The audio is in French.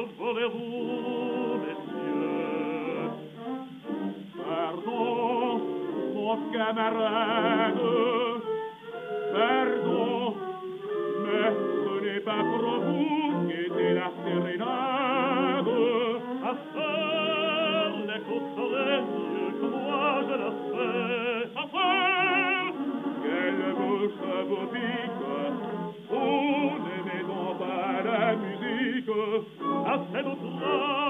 voulez-vous, messieurs? Pardon, mon camarade, pardon, mais ce n'est pas pour vous qu'était la sérénade. À faire les consoler mieux que moi je le sais. À faire quelle bouche vous pique, vous n'aimez donc pas la musique. À cette outrage